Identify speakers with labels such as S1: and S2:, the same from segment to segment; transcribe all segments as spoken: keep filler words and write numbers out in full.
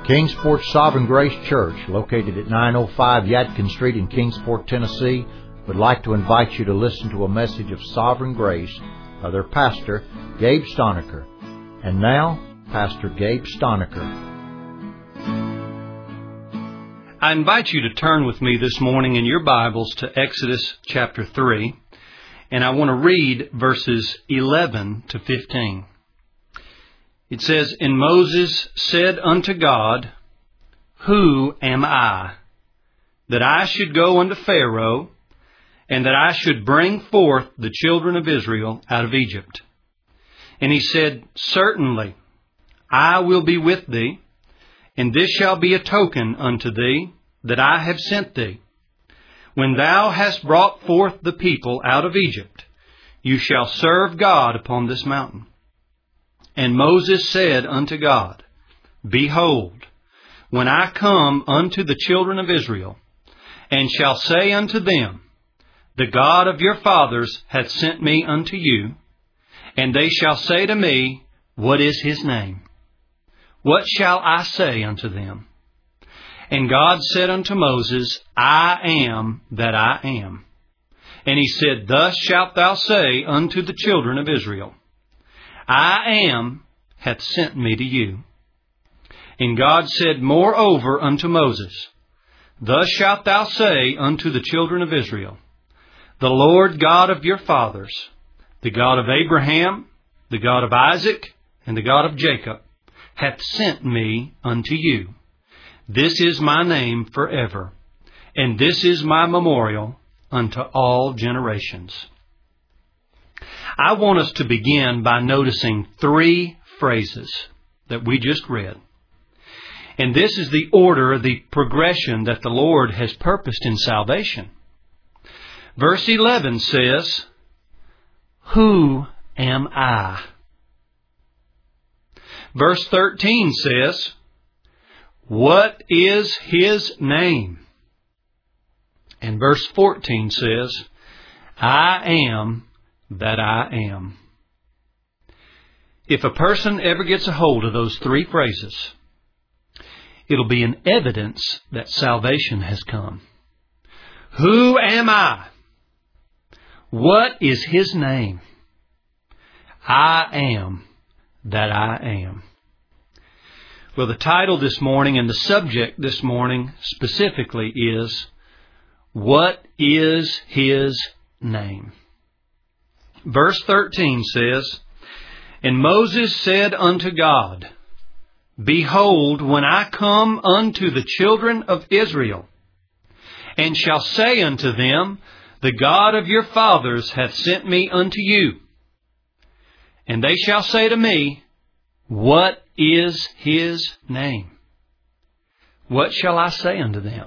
S1: Kingsport Sovereign Grace Church, located at nine oh five Yadkin Street in Kingsport, Tennessee, would like to invite you to listen to a message of Sovereign Grace by their pastor, Gabe Stonecker. And now, Pastor Gabe Stonecker.
S2: I invite you to turn with me this morning in your Bibles to Exodus chapter three, and I want to read verses eleven to fifteen. It says, "And Moses said unto God, Who am I, that I should go unto Pharaoh, and that I should bring forth the children of Israel out of Egypt? And he said, Certainly, I will be with thee, and this shall be a token unto thee, that I have sent thee. When thou hast brought forth the people out of Egypt, you shall serve God upon this mountain. And Moses said unto God, Behold, when I come unto the children of Israel, and shall say unto them, The God of your fathers hath sent me unto you, and they shall say to me, What is his name? What shall I say unto them? And God said unto Moses, I am that I am. And he said, Thus shalt thou say unto the children of Israel, I am hath sent me to you. And God said moreover unto Moses, Thus shalt thou say unto the children of Israel, The Lord God of your fathers, the God of Abraham, the God of Isaac, and the God of Jacob, hath sent me unto you. This is my name forever, and this is my memorial unto all generations." I want us to begin by noticing three phrases that we just read. And this is the order, the progression that the Lord has purposed in salvation. Verse eleven says, Who am I? Verse thirteen says, What is his name? And verse fourteen says, I am that I am. If a person ever gets a hold of those three phrases, it'll be an evidence that salvation has come. Who am I? What is his name? I am that I am. Well, the title this morning and the subject this morning specifically is, What is his name? Verse thirteen says, And Moses said unto God, Behold, when I come unto the children of Israel, and shall say unto them, The God of your fathers hath sent me unto you. And they shall say to me, What is his name? What shall I say unto them?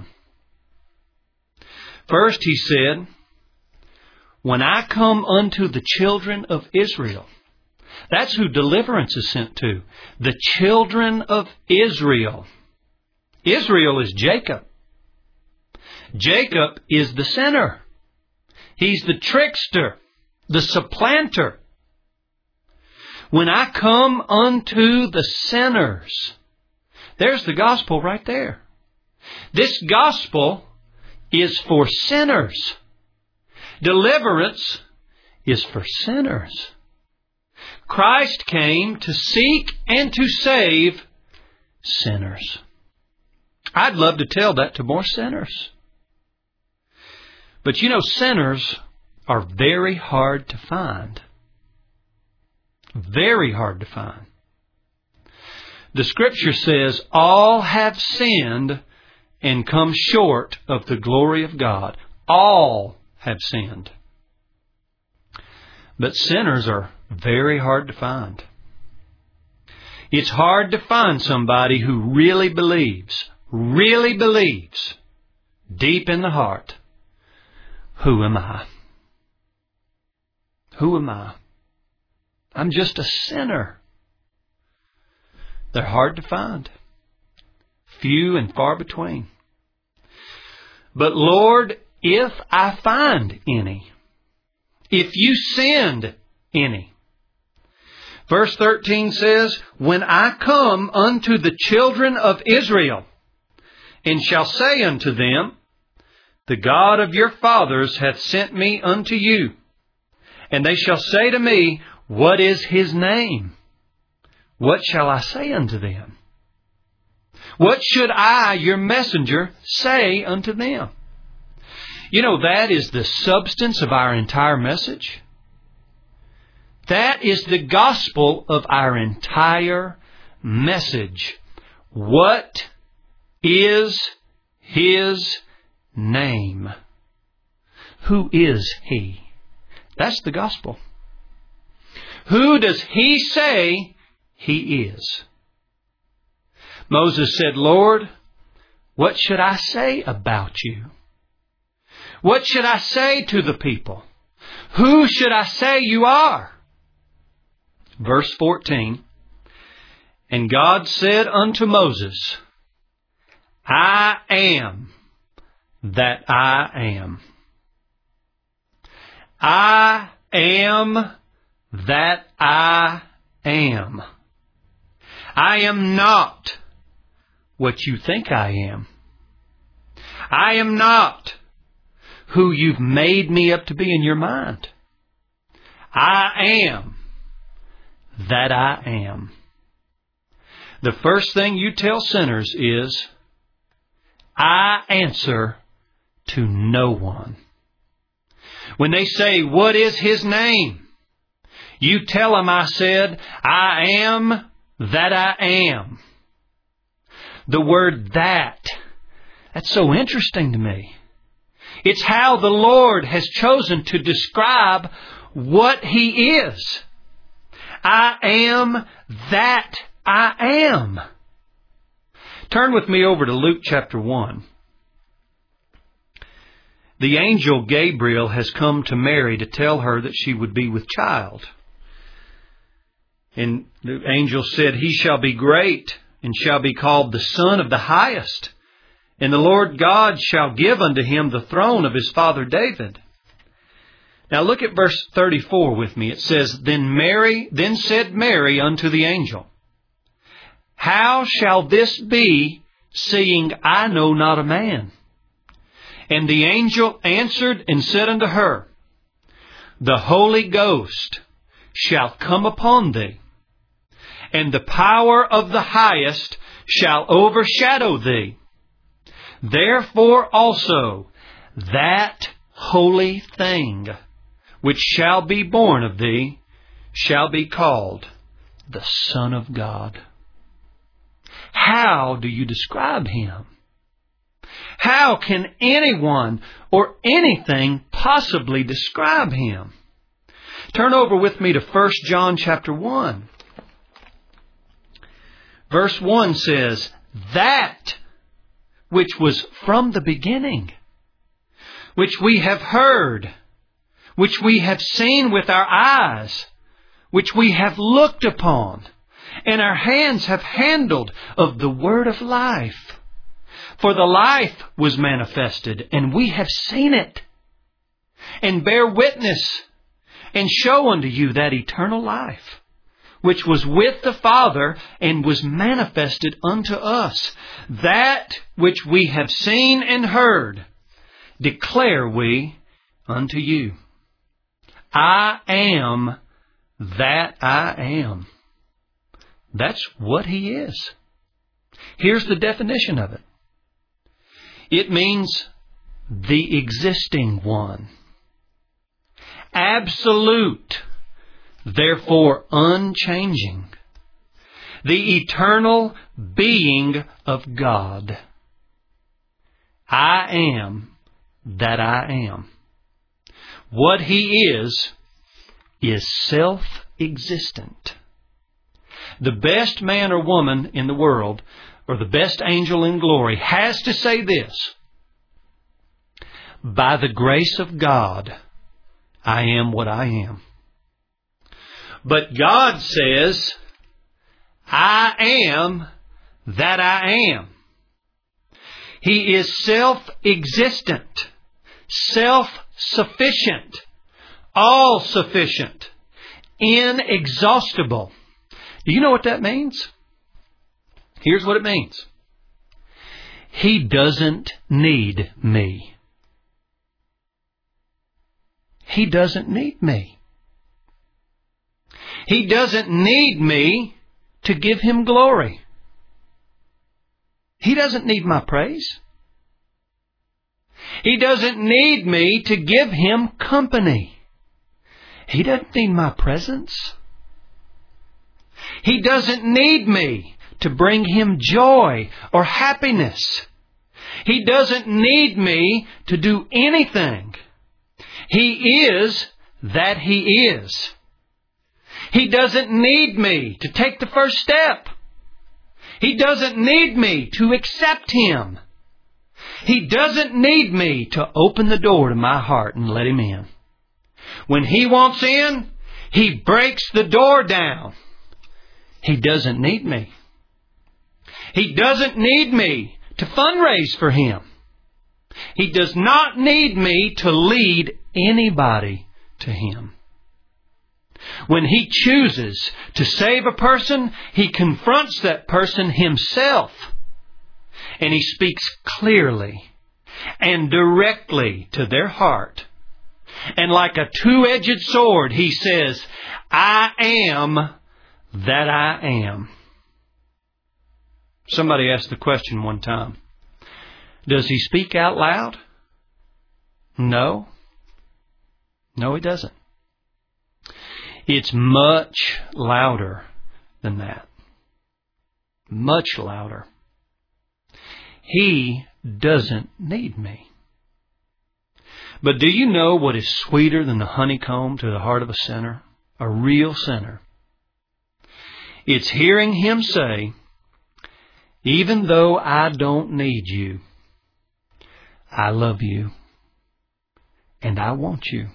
S2: First he said, When I come unto the children of Israel. That's who deliverance is sent to. The children of Israel. Israel is Jacob. Jacob is the sinner. He's the trickster, the supplanter. When I come unto the sinners. There's the gospel right there. This gospel is for sinners. Deliverance is for sinners. Christ came to seek and to save sinners. I'd love to tell that to more sinners. But you know, sinners are very hard to find. Very hard to find. The Scripture says, All have sinned and come short of the glory of God. All have sinned. But sinners are very hard to find. It's hard to find somebody who really believes, really believes, deep in the heart, who am I? Who am I? I'm just a sinner. They're hard to find. Few and far between. But Lord, if I find any, if you send any, Verse thirteen says, When I come unto the children of Israel, and shall say unto them, The God of your fathers hath sent me unto you. And they shall say to me, What is his name? What shall I say unto them? What should I, your messenger, say unto them? You know, that is the substance of our entire message. That is the gospel of our entire message. What is his name? Who is he? That's the gospel. Who does he say he is? Moses said, Lord, what should I say about you? What should I say to the people? Who should I say you are? Verse fourteen, And God said unto Moses, I am that I am. I am that I am. I am not what you think I am. I am not who you've made me up to be in your mind. I am that I am. The first thing you tell sinners is, I answer to no one. When they say, what is his name? You tell them I said, I am that I am. The word that, that's so interesting to me. It's how the Lord has chosen to describe what he is. I am that I am. Turn with me over to Luke chapter one. The angel Gabriel has come to Mary to tell her that she would be with child. And the angel said, He shall be great and shall be called the Son of the Highest. And the Lord God shall give unto him the throne of his father David. Now look at verse thirty-four with me. It says, Then Mary, then said Mary unto the angel, How shall this be, seeing I know not a man? And the angel answered and said unto her, The Holy Ghost shall come upon thee, and the power of the Highest shall overshadow thee. Therefore also that holy thing which shall be born of thee shall be called the Son of God. How do you describe him? How can anyone or anything possibly describe him? Turn over with me to First John chapter one. Verse one says, That which was from the beginning, which we have heard, which we have seen with our eyes, which we have looked upon, and our hands have handled of the word of life. For the life was manifested, and we have seen it, and bear witness, and show unto you that eternal life, which was with the Father, and was manifested unto us. That which we have seen and heard, declare we unto you. I am that I am. That's what he is. Here's the definition of it. It means the existing one. Absolute, therefore unchanging. The eternal being of God. I am that I am. What he is, is self-existent. The best man or woman in the world, or the best angel in glory, has to say this: By the grace of God, I am what I am. But God says, I am that I am. He is self-existent, self-sufficient, all-sufficient, inexhaustible. Do you know what that means? Here's what it means. He doesn't need me. He doesn't need me. He doesn't need me to give Him glory. He doesn't need my praise. He doesn't need me to give Him company. He doesn't need my presence. He doesn't need me to bring Him joy or happiness. He doesn't need me to do anything. He is that He is. He doesn't need me to take the first step. He doesn't need me to accept Him. He doesn't need me to open the door to my heart and let Him in. When He wants in, He breaks the door down. He doesn't need me. He doesn't need me to fundraise for Him. He does not need me to lead anybody to Him. When He chooses to save a person, He confronts that person Himself. And He speaks clearly and directly to their heart. And like a two-edged sword, He says, I am that I am. Somebody asked the question one time, does He speak out loud? No. No, He doesn't. It's much louder than that. Much louder. He doesn't need me. But do you know what is sweeter than the honeycomb to the heart of a sinner? A real sinner. It's hearing Him say, even though I don't need you, I love you and I want you.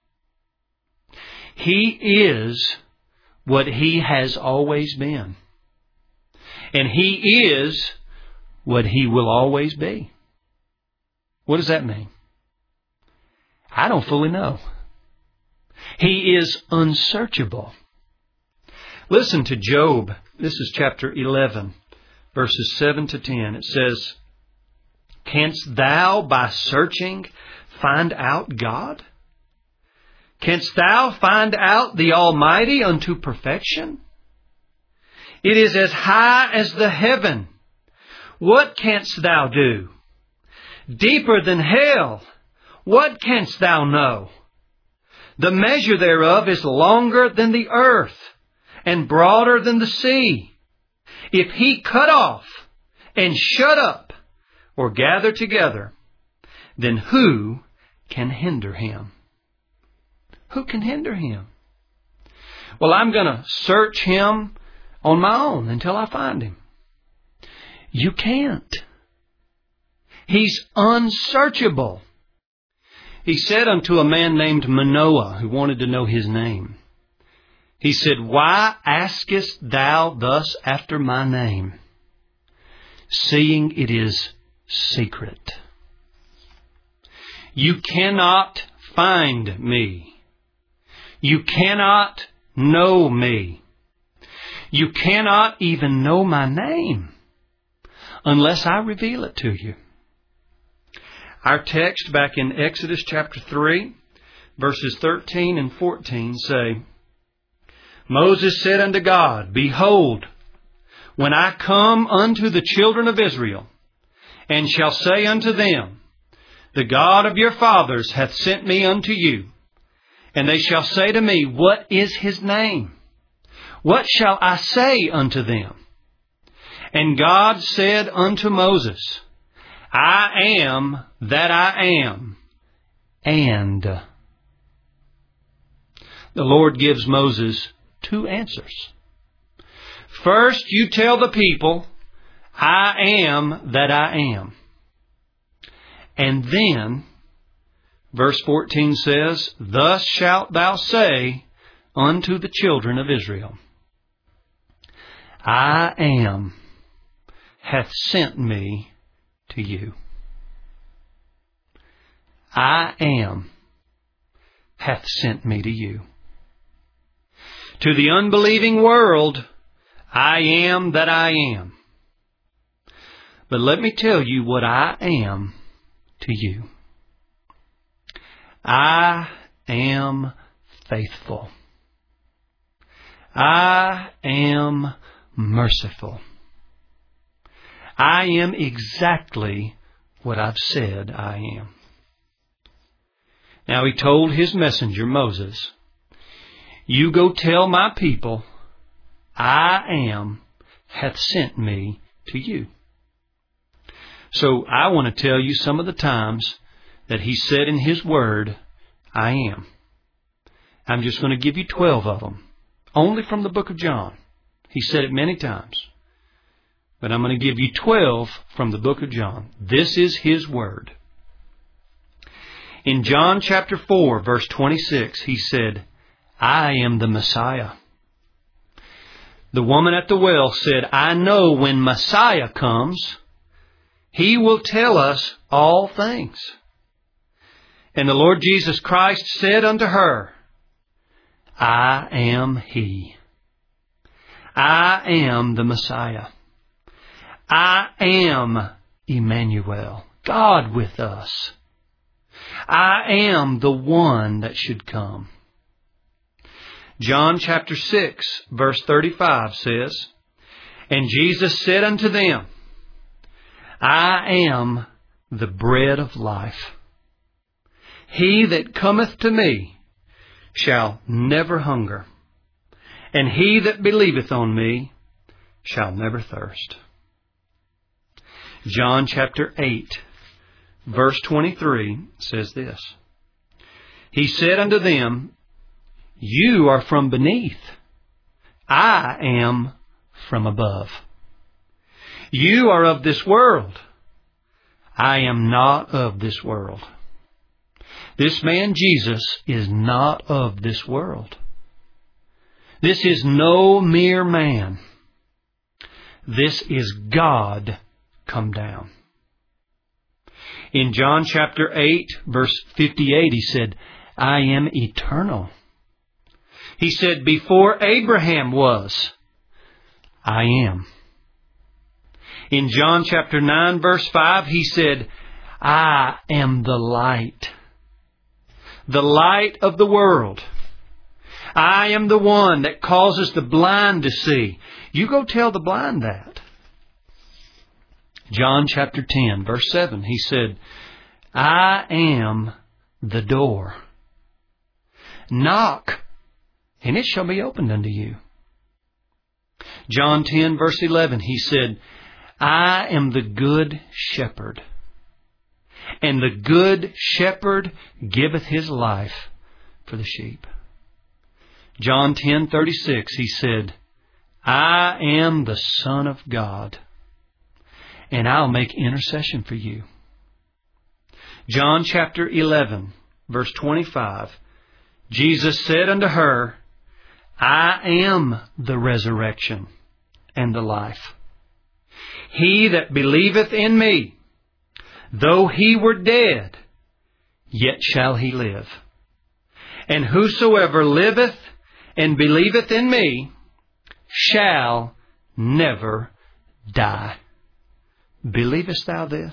S2: He is what He has always been. And He is what He will always be. What does that mean? I don't fully know. He is unsearchable. Listen to Job. This is chapter eleven, verses seven to ten. It says, canst thou by searching find out God? Canst thou find out the Almighty unto perfection? It is as high as the heaven. What canst thou do? Deeper than hell. What canst thou know? The measure thereof is longer than the earth, and broader than the sea. If He cut off, and shut up, or gather together, then who can hinder Him? Who can hinder Him? Well, I'm going to search Him on my own until I find Him. You can't. He's unsearchable. He said unto a man named Manoah, who wanted to know his name, He said, why askest thou thus after my name, seeing it is secret? You cannot find me. You cannot know me. You cannot even know my name unless I reveal it to you. Our text back in Exodus chapter three, verses thirteen and fourteen say, Moses said unto God, behold, when I come unto the children of Israel, and shall say unto them, the God of your fathers hath sent me unto you, and they shall say to me, what is His name? What shall I say unto them? And God said unto Moses, I am that I am. And the Lord gives Moses two answers. First, you tell the people, I am that I am. And then, verse fourteen says, thus shalt thou say unto the children of Israel, I am hath sent me to you. I am hath sent me to you. To the unbelieving world, I am that I am. But let me tell you what I am to you. I am faithful. I am merciful. I am exactly what I've said I am. Now he told his messenger Moses, you go tell my people, I am hath sent me to you. So I want to tell you some of the times that he said in his word, I am. I'm just going to give you twelve of them, only from the book of John. He said it many times. But I'm going to give you twelve from the book of John. This is his word. In John chapter four, verse twenty-six, he said, I am the Messiah. The woman at the well said, I know when Messiah comes, he will tell us all things. And the Lord Jesus Christ said unto her, I am he. I am the Messiah. I am Emmanuel, God with us. I am the one that should come. John chapter six, verse thirty-five says, And Jesus said unto them, I am the bread of life. He that cometh to me shall never hunger, and he that believeth on me shall never thirst. John chapter eight, verse twenty-three says this, He said unto them, You are from beneath, I am from above. You are of this world, I am not of this world. This man Jesus is not of this world. This is no mere man. This is God come down. In John chapter eight, verse fifty-eight, he said, I am eternal. He said, before Abraham was, I am. In John chapter nine, verse five, he said, I am the light. The light of the world. I am the one that causes the blind to see. You go tell the blind that. John chapter ten, verse seven, he said, I am the door. Knock, and it shall be opened unto you. John ten, verse eleven, he said, I am the good shepherd, and the good shepherd giveth his life for the sheep. John ten, thirty-six, he said, I am the Son of God, and I'll make intercession for you. John chapter eleven, verse twenty-five, Jesus said unto her, I am the resurrection and the life. He that believeth in me, though he were dead, yet shall he live. And whosoever liveth and believeth in me shall never die. Believest thou this?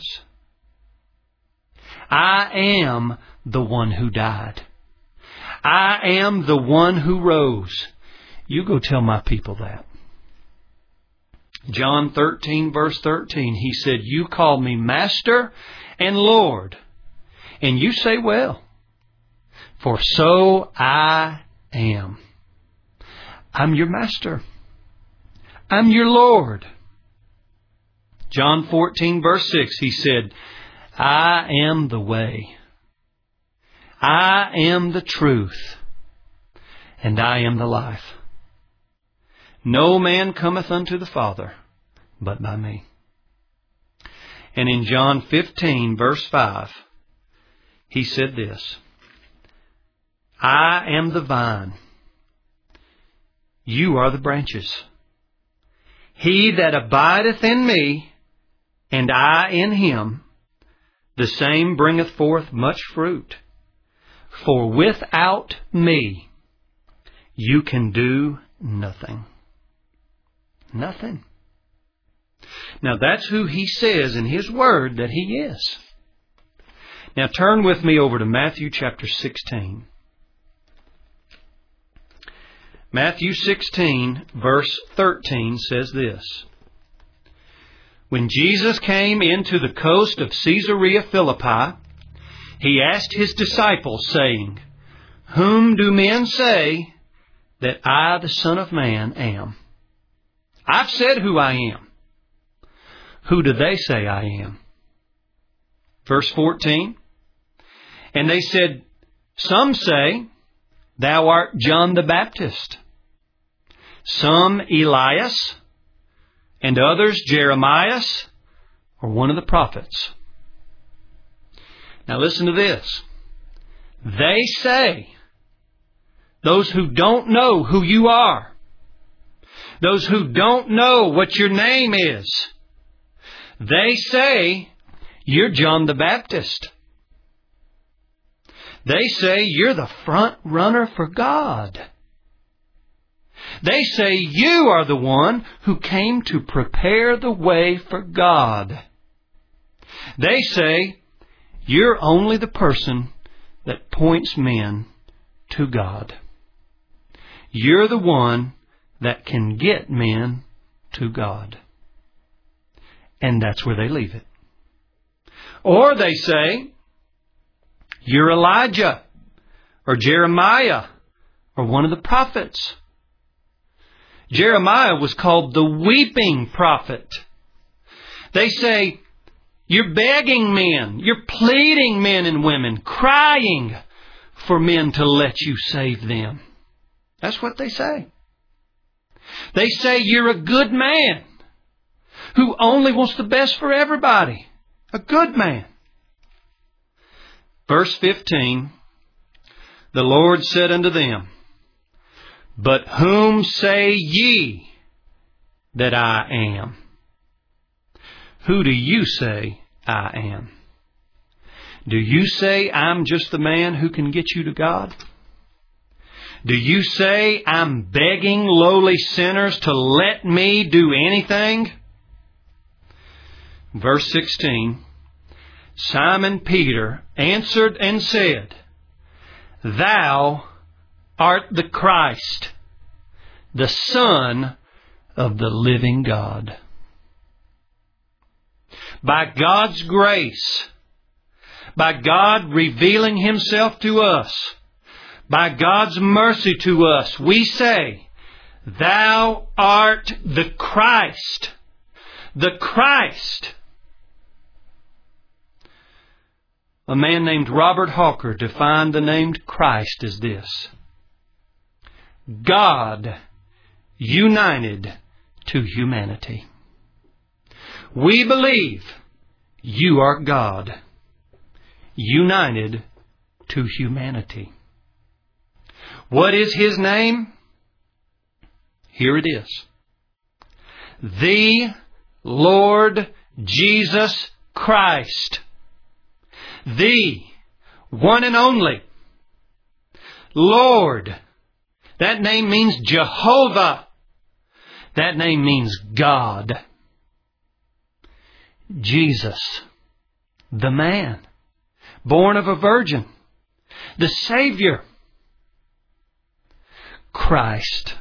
S2: I am the one who died. I am the one who rose. You go tell my people that. John thirteen, verse thirteen, he said, You call me Master and Lord, and you say, well, for so I am. I'm your Master. I'm your Lord. John fourteen, verse six, he said, I am the way. I am the truth, and I am the life. No man cometh unto the Father but by me. And in John fifteen, verse five, he said this, I am the vine. You are the branches. He that abideth in me, and I in him, the same bringeth forth much fruit. For without me you can do nothing. Nothing. Now that's who He says in His Word that He is. Now turn with me over to Matthew chapter sixteen. Matthew sixteen verse thirteen says this. When Jesus came into the coast of Caesarea Philippi, He asked His disciples, saying, Whom do men say that I, the Son of Man, am? I've said who I am. Who do they say I am? Verse fourteen. And they said, Some say, Thou art John the Baptist. Some Elias, and others Jeremiah, or one of the prophets. Now listen to this. They say, those who don't know who you are, those who don't know what your name is, they say, you're John the Baptist. They say you're the front runner for God. They say you are the one who came to prepare the way for God. They say you're only the person that points men to God. You're the one that can get men to God. And that's where they leave it. Or they say, you're Elijah, or Jeremiah, or one of the prophets. Jeremiah was called the weeping prophet. They say, you're begging men, you're pleading men and women, crying for men to let you save them. That's what they say. They say you're a good man who only wants the best for everybody. A good man. Verse fifteen, the Lord said unto them, But whom say ye that I am? Who do you say I am? Do you say I'm just the man who can get you to God? Do you say I'm begging lowly sinners to let me do anything? Verse sixteen, Simon Peter answered and said, Thou art the Christ, the Son of the living God. By God's grace, by God revealing Himself to us, by God's mercy to us, we say, Thou art the Christ, the Christ. A man named Robert Hawker defined the name Christ as this: God united to humanity. We believe you are God united to humanity. What is His name? Here it is. The Lord Jesus Christ. The one and only Lord. That name means Jehovah. That name means God. Jesus, the man, born of a virgin, the Savior. Christ.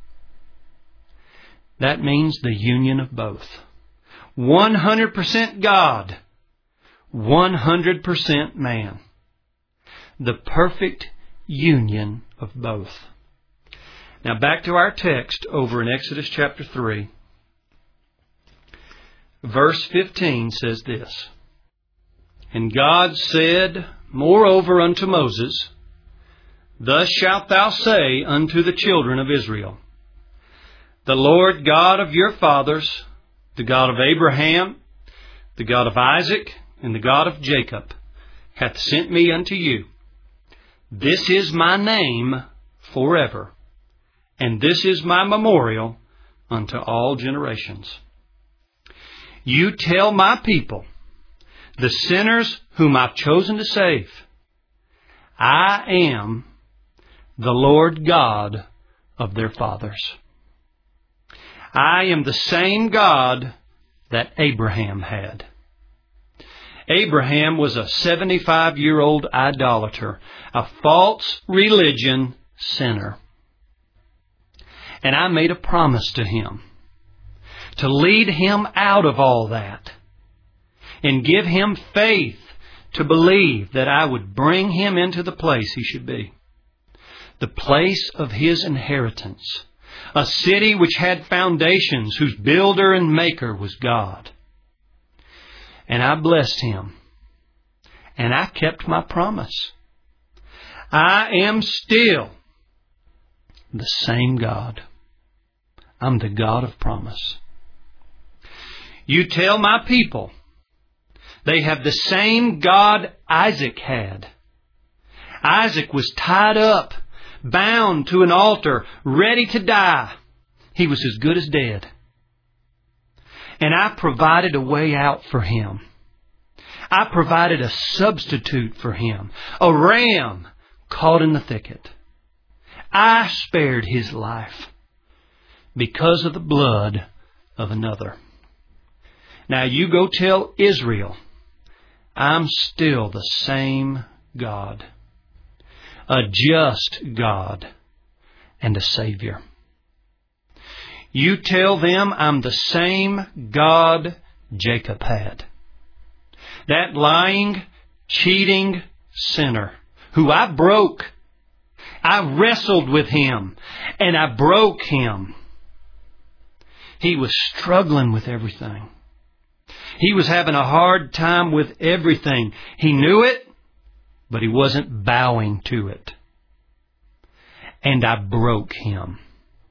S2: That means the union of both. one hundred percent God, one hundred percent man. The perfect union of both. Now back to our text over in Exodus chapter three. Verse fifteen says this: And God said moreover unto Moses, Thus shalt thou say unto the children of Israel, The Lord God of your fathers, the God of Abraham, the God of Isaac, and the God of Jacob, hath sent me unto you. This is my name forever, and this is my memorial unto all generations. You tell my people, the sinners whom I've chosen to save, I am the Lord God of their fathers. I am the same God that Abraham had. Abraham was a seventy-five-year-old idolater, a false religion sinner. And I made a promise to him to lead him out of all that and give him faith to believe that I would bring him into the place he should be. The place of his inheritance. A city which had foundations, whose builder and maker was God. And I blessed him. And I kept my promise. I am still the same God. I'm the God of promise. You tell my people they have the same God Isaac had. Isaac was tied up, bound to an altar, ready to die. He was as good as dead. And I provided a way out for him. I provided a substitute for him, a ram caught in the thicket. I spared his life because of the blood of another. Now you go tell Israel, I'm still the same God, a just God and a Savior. You tell them I'm the same God Jacob had. That lying, cheating sinner who I broke. I wrestled with him and I broke him. He was struggling with everything. He was having a hard time with everything. He knew it, but he wasn't bowing to it. And I broke him.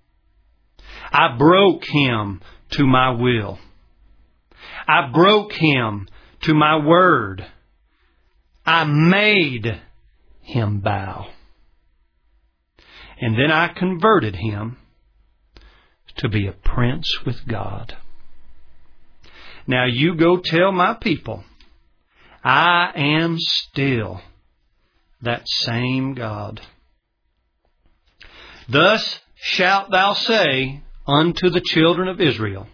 S2: I broke him to my will. I broke him to my word. I made him bow. And then I converted him to be a prince with God. Now you go tell my people, I am still that same God. Thus shalt thou say unto the children of Israel,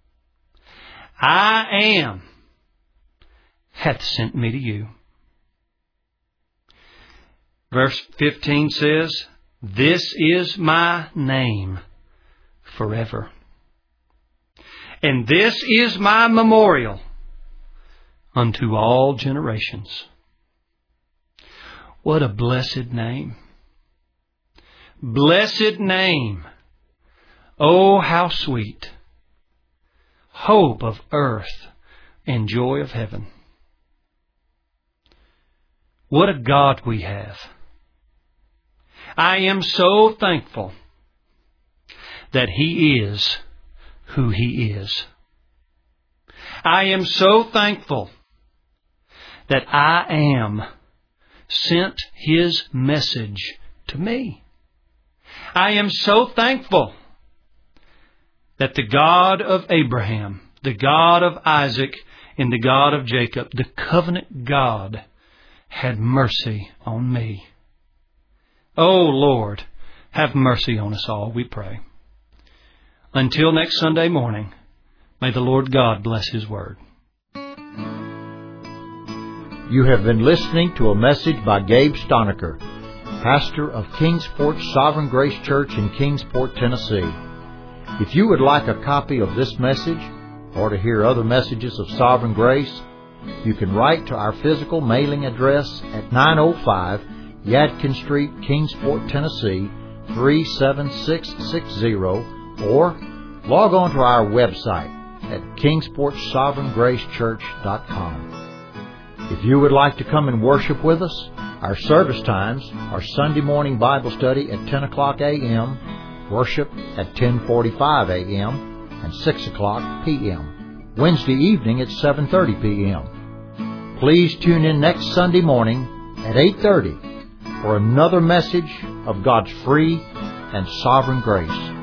S2: I am hath sent me to you. Verse fifteen says, this is my name forever. And this is my memorial unto all generations. What a blessed name. Blessed name. Oh, how sweet. Hope of earth and joy of heaven. What a God we have. I am so thankful that He is who He is. I am so thankful that I am sent His message to me. I am so thankful that the God of Abraham, the God of Isaac, and the God of Jacob, the covenant God, had mercy on me. Oh Lord, have mercy on us all, we pray. Until next Sunday morning, may the Lord God bless His word.
S1: You have been listening to a message by Gabe Stonecker, pastor of Kingsport Sovereign Grace Church in Kingsport, Tennessee. If you would like a copy of this message or to hear other messages of Sovereign Grace, you can write to our physical mailing address at nine oh five Yadkin Street, Kingsport, Tennessee three seven six six zero, or log on to our website at kingsport sovereign grace church dot com. If you would like to come and worship with us, our service times are Sunday morning Bible study at ten o'clock a.m., worship at ten forty-five a.m., and six o'clock p.m., Wednesday evening at seven thirty p.m. Please tune in next Sunday morning at eight thirty for another message of God's free and sovereign grace.